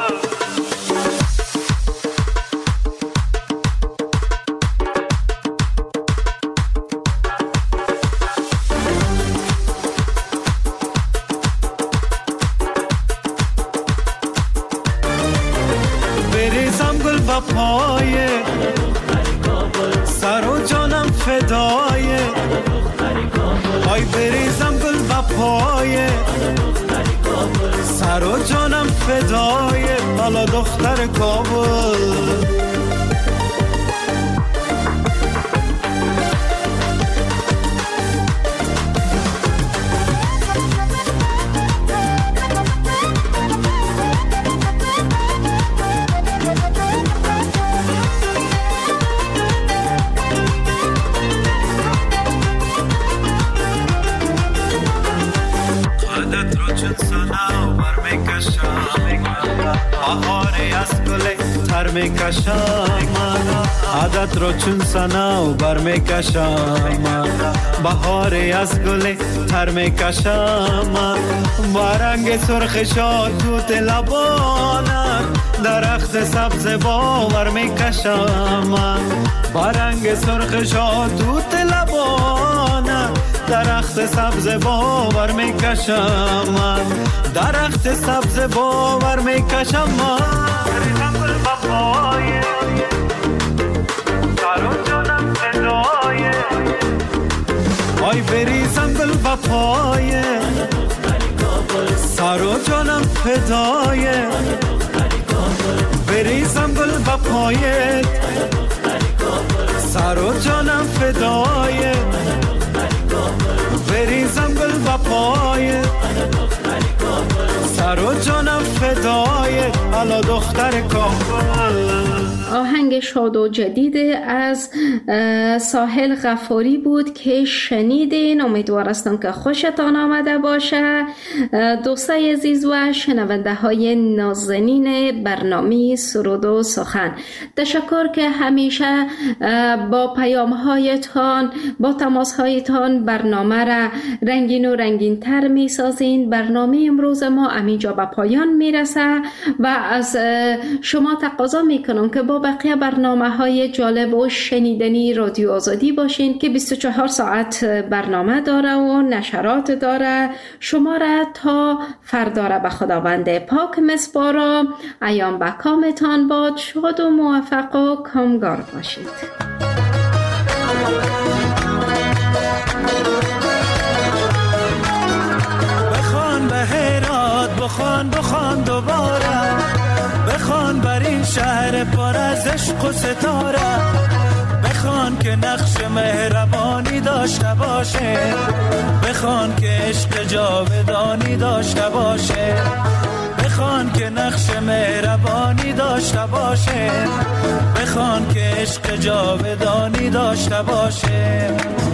پایه سر و جانم فدایه، آی بریزم گل و پایه سر و جانم فدایه، الا دختر کابل. عادت رو چون سنا و بر میکشم، بهاری از گل تر میکشم. با رنگ سرخ شاد توت لبانت درخت سبز باور میکشم، با رنگ سرخ شاد توت لبانت درخت سبز باور میکشم، درخت سبز باور میکشم. آی بریزم گل و پایه سر و جانم فدایه، بریزم گل و پایه سر و جانم فدایه، بریزم گل و پایه سر و جانم فدایه، الا دختر کابل. آهنگ شاد و جدید از ساحل غفاری بود که شنیدین. امیدوارستم که خوشتان آمده باشه دوستای عزیز و شنونده های نازنین برنامه سرود و سخن. تشکر که همیشه با پیام هایتان با تماس هایتان برنامه را رنگین و رنگین تر می سازین. برنامه امروز ما همینجا به پایان می رسه و از شما تقاضا می کنم که با بقیه برنامه های جالب و شنیدنی رادیو آزادی باشین که 24 ساعت برنامه داره و نشرات داره. شما را تا فردا را به خداوند پاک مسپارم. ایام به کامتان باد. شاد و موفق و کامگار باشید. بخوان به هرات، بخوان دوباره، بخوان بر این شهر پر از عشق و ستاره، بخوان که نقش مهربانی داشته باشه، بخوان که عشق جاودانی داشته باشه، بخوان که نقش مهربانی داشته باشه، بخوان که عشق جاودانی داشته باشه.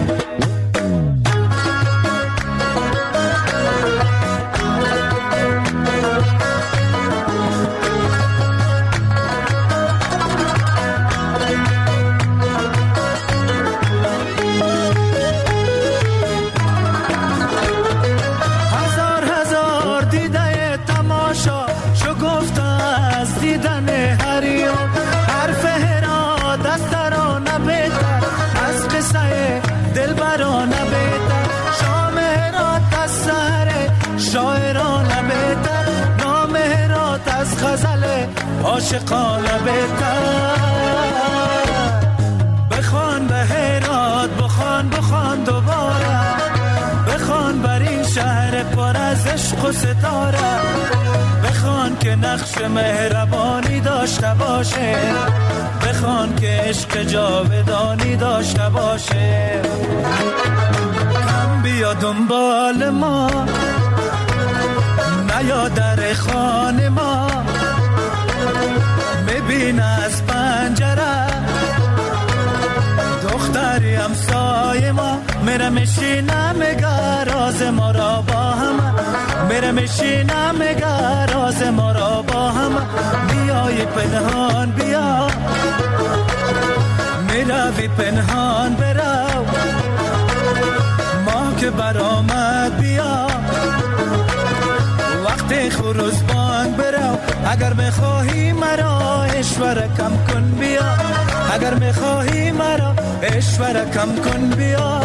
عاشقانه بهتر. بخوان به هرات، بخوان دوباره، بخوان بر این شهر پر از عشق و ستاره، بخوان که نقش مهربانی داشته باشه، بخوان که عشق جاودانی داشته باشه. کم بیا دنبال ما، نیا در خانه ما، میبین از پنجره دختری همسایه ما، میره میشینه میگه راز ما را با هم، میره میشینه میگه راز ما را با هم. بیای پنهان بیا، میروی پنهان برو، ما که برآمد بیا، وقت خروز بانگ برو. اگر بخواهی مرا اشوره کم کن بیا، اگر بخواهی مرا اشوره کم کن بیا.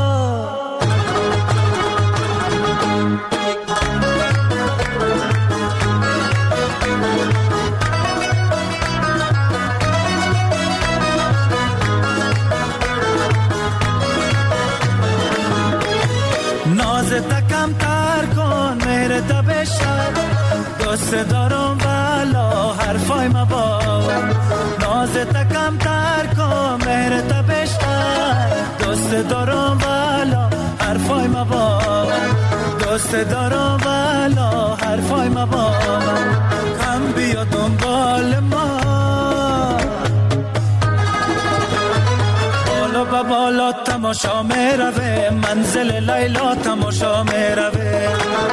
نازت کم تر کن مهرت بشر، دوست دارم والا حرفای مباور. نازت کم تر کن مهرت بشر، دوست دارم والا حرفای مباور، دوست دارم والا حرفای مباور. کم بیا دنبال ما، بالا و بالا تماشا میروه، منزل لیلا تماشا میروه.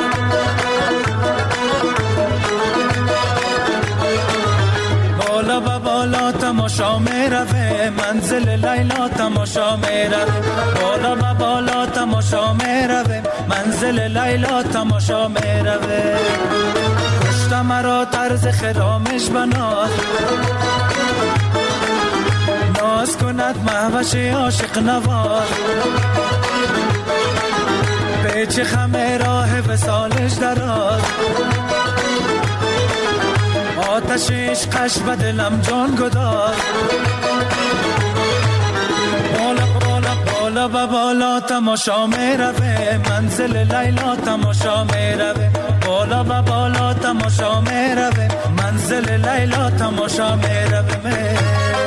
بالا و بالا تماشا میروه، منزل لیلا تماشا میروه. بالا و بالا تماشا میروه، منزل لیلا تماشا میروه. کشت مرا طرز خرامش بناز، ناز کند مهوش عاشق نواز. پیچ خمه راه وصالش دراز، آتش عشقش به دلم جان گداز. بالا بالا بالا و بالا تماشا میروه، منزل لیلا تماشا میروه. بالا و بالا تماشا میروه، منزل لیلا تماشا میروه.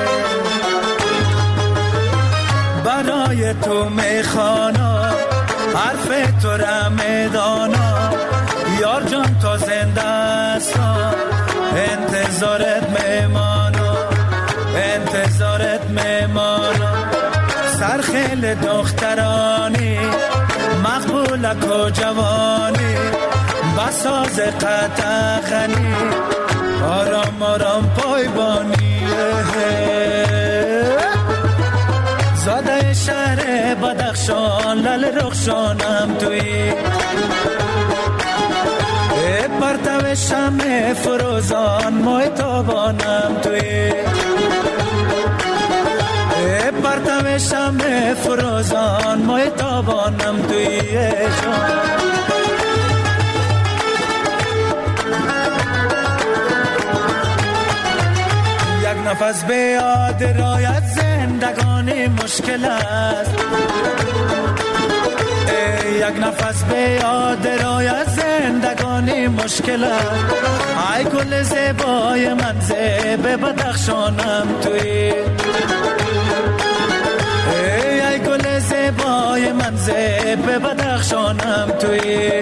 برای تو میخوانا حرف تو را میدانا، یار جان تا زنده هستم انتظارت میمانا، انتظارت میمانا. سرخیل دخترانی مقبولک و جوانی، بساز قطعخنی آرام آرام پایبانی. زاده شهر بدخشان لل رخشانم توی، پرتو شمع فروزان مای تابانم توی، پرتو شمع فروزان مای تابانم توی. یک نفس به یاد رایت زندگانی مشکل است، یک نفس به یاد رایت زندگانی مشکل است. ای گل زیبای من زیب بدخشانم توی، ای گل زیبای من زیب بدخشانم توی.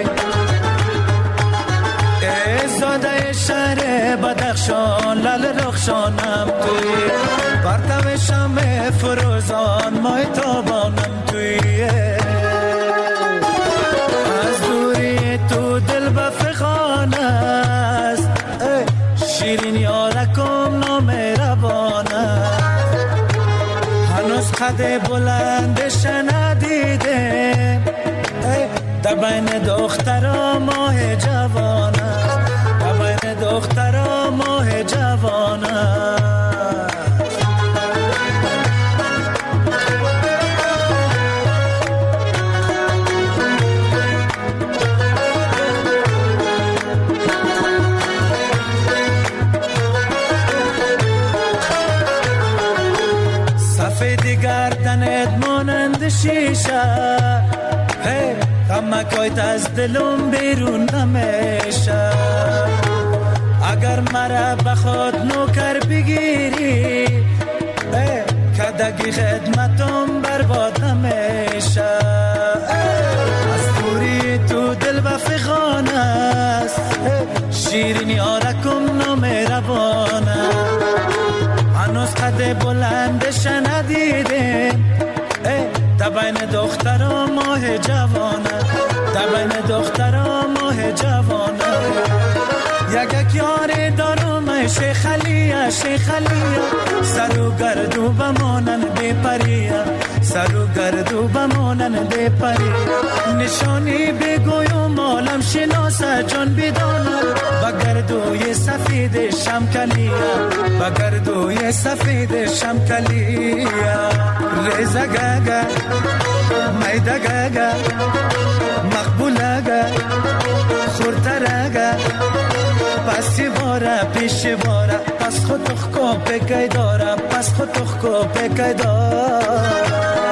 زاده شهر بدخشان لل رخشانم توی، پرتو شمع فروزان مای تابانم توی. از دوری تو دل بفخان است، شیرین یارکم نامهربان است. هنوز قد بلندش ندیدم، در بین دخترا ماه جوان است، در بین دخترا ماه جوان است. سفید گردنت مانند شیشه، غمکایت از دلم بیرون نمیشه. مرا بخود نوکر بگیری، کدگی خدمتم برباد نمیشه. از دوری تو دل بفغان است، شیرینی آرکم نامهربانه. هنوز قد بلندش ندیدیم، تبین دخترا ماه جوانه، تبین دخترا ماه جوانه. یک یاری دارم شیخ علیه، شیخ علیه. سر و گردو بمانن بی پریه، سر و گردو بمانن بی پریه. نشانی بگویم عالم شناسه جان بداند، بگردوی سفید شمکلیه، بگردوی سفید شمکلیه. ریزه گگه میده گگه مقبوله گه خورتره پسی باره پیش باره، پس خود تخکو بکی داره، پس خود تخکو بکی داره.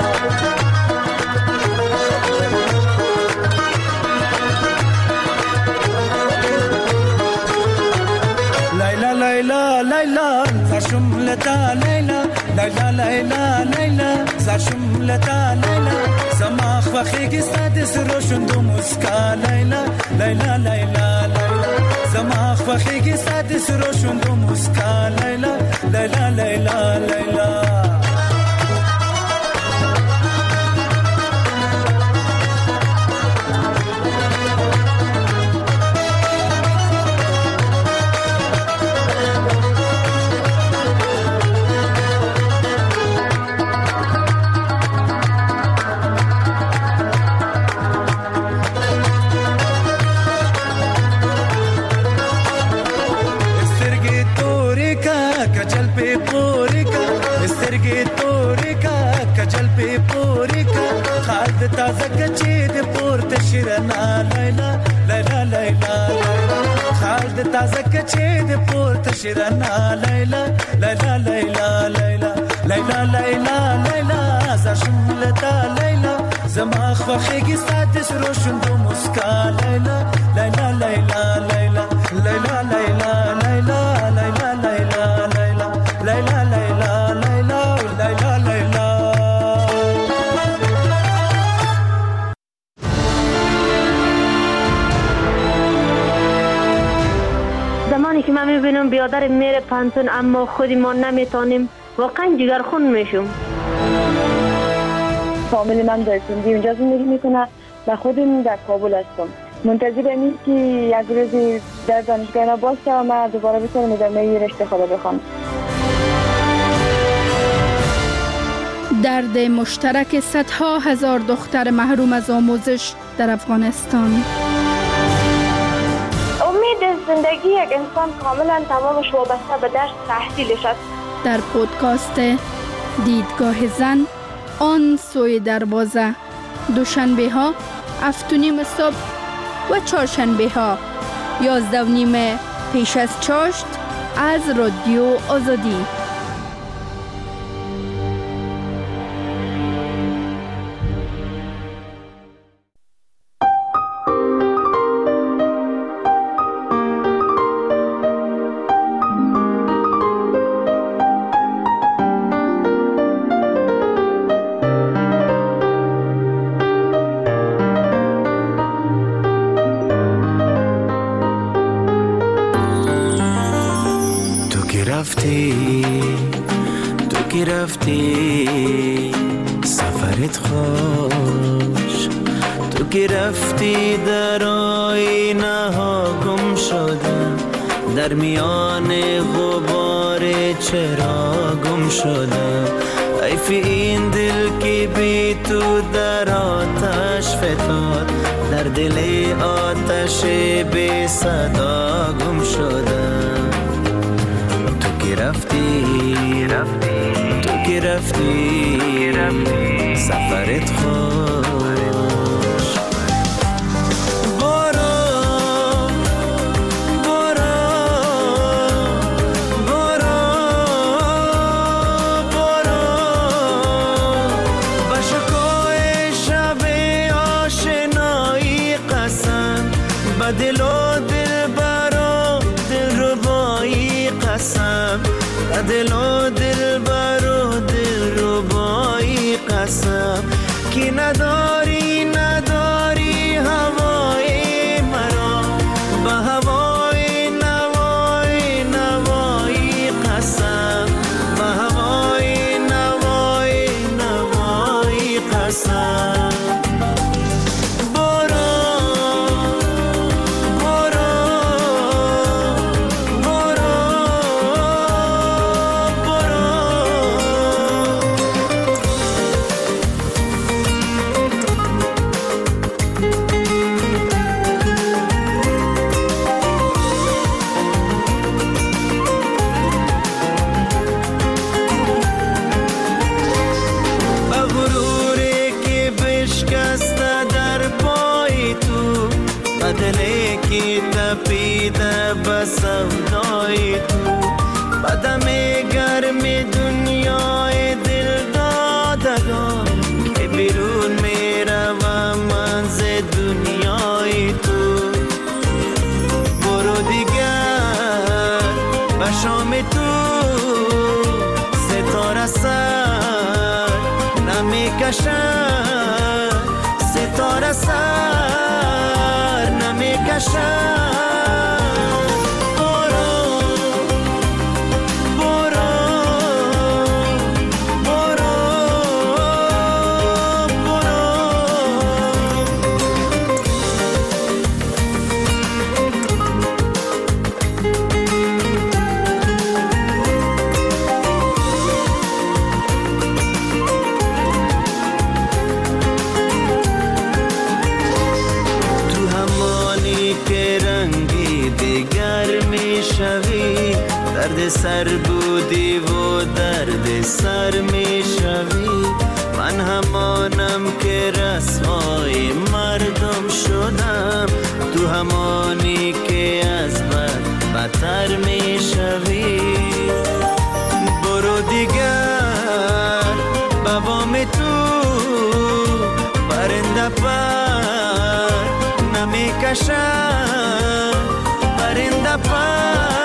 لیلا لیلا لیلا زرشم لتا لیلا، لیلا لیلا لیلا زرشم لتا لیلا. زماخ وخیگی سادس روشن دو مسکا لیلا، لیلا لیلا لیلا. زماخ وخیگی سادس روشن دو مسکا لیلا، لیلا لیلا لیلا. تازه کچی دی پورت شیرنا لیلا، لیلا لیلا لیلا. خالد تازه کچی دی پورت شیرنا لیلا، لیلا لیلا لیلا. لیلا لیلا لیلا زرشم لتا لیلا. زماخ وخیگی سادس روشن دو مسکا لیلا، لیلا لیلا لیلا. لیلا لیلا لیلا لیلا لیلا لیلا. لیلا لیلا لیلا لیلا لیلا. زمانی که من میبینم بیادر میره پانتون اما خودی ما نمیتونیم، واقعا جگرخون میشم. فامیل من در سندی اونجا زندگی میکنه و خودم در کابل هستم. منتظرم این که یک روزی در دانشگاه باشه و من دوباره بتونم ادامه رشته خود بخوام. درد مشترک صدها هزار دختر محروم از آموزش در افغانستان. امید زندگی یک انسان کاملا تمامش وابسته به درس تحصیلش است. در پودکاست دیدگاه زن آن سوی دروازه، دوشنبه ها 7:30 صبح و چهارشنبه ها 11:30 پیش از چاشت از رادیو آزادی. رفتی سفرت خوش، تو که رفتی در آینه ها گم شدم، در میان غبار چرا گم شدم. حیف این دل که بی تو در آتش فتاد، در دل آتش بی صدا گم شدم. تو که رفتی که رفتی سفرت خوش. بارا بارا بارا بارا با شکوه شب آشنایی قسم، با دل و دل برا دل ربایی بایی قسم، دل و دل بر و دل رو بایی قسم، که نداری نداری هوای مرا، به هوای نوای نوای قسم، به هوای نوای نوای قسم. دلی که تپیده به سودای تو، بدم گرم دنیای دل دادگان، که بیرون می روم من ز دنیای تو. برو دیگر به شام تو، ستاره سر نمی کشد، ستاره سر نمی کشد. درد سر بودی و درد سر می شوی، من همانم که رسوای مردم شدم، تو همانی که از بد بدتر می شوی. برو دیگر بابام تو، پرنده پر نمی کشد، پرنده پر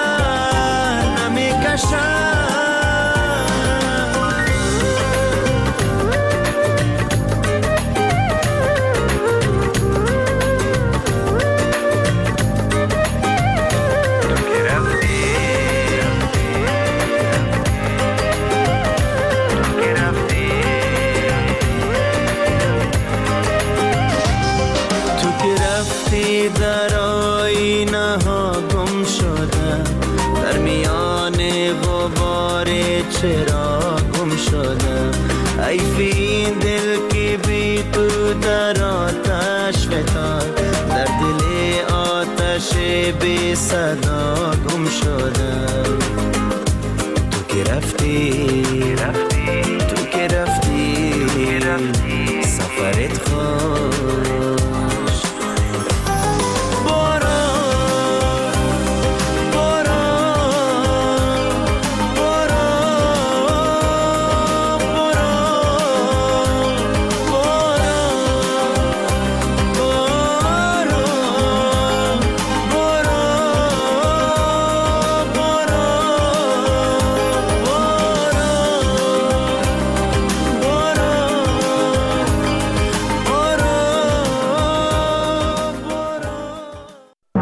در آینه ها گم شده، در میان غبار چرا گم شده. حیف این دل که بی تو در آتش فتاد، در دل آتش بی صدا گم شده. تو که رفتی